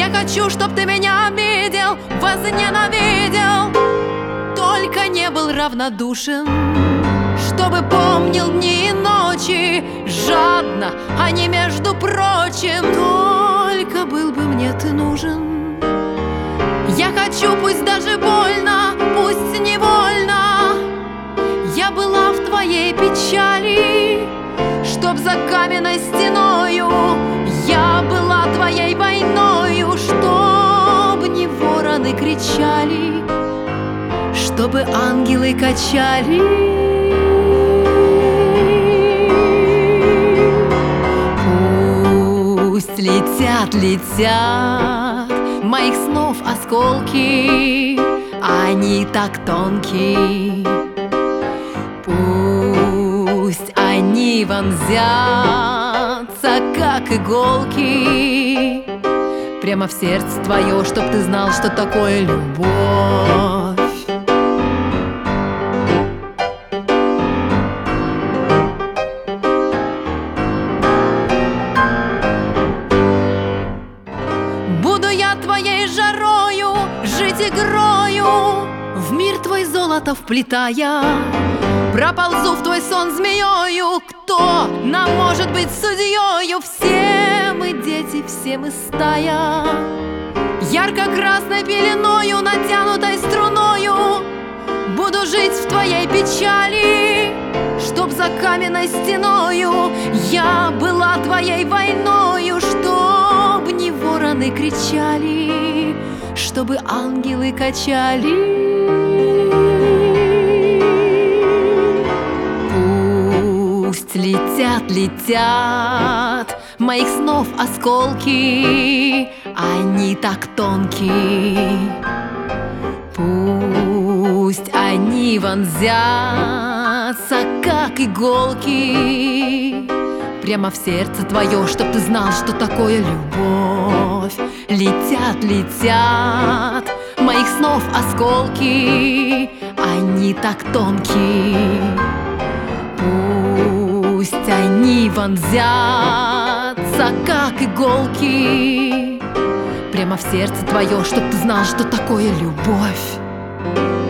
Я хочу, чтоб ты меня обидел, возненавидел, только не был равнодушен, чтобы помнил дни и ночи жадно, а не между прочим. Только был бы мне ты нужен. Я хочу, пусть даже больно, пусть невольно, я была в твоей печали, чтоб за каменной стеною я была твоей войною, чтоб не вороны кричали, чтобы ангелы качали. Пусть летят, летят моих снов осколки, они так тонкие. Пусть они вонзятся, как иголки, прямо в сердце твое, чтоб ты знал, что такое любовь. Буду я твоей жарою, жить игрою, в мир твой золото вплетая. Проползу в твой сон змеёю, кто нам может быть судьёю? Все мы дети, все мы стая, ярко-красной пеленою, натянутой струною. Буду жить в твоей печали, чтоб за каменной стеною я была твоей войною, чтоб не вороны кричали, чтобы ангелы качали. Пусть летят, летят моих снов осколки, они так тонкие. Пусть они вонзятся, как иголки, прямо в сердце твое, чтоб ты знал, что такое любовь. Летят, летят моих снов осколки, они так тонкие. Пусть они вонзятся, как иголки, прямо в сердце твое, чтоб ты знал, что такое любовь.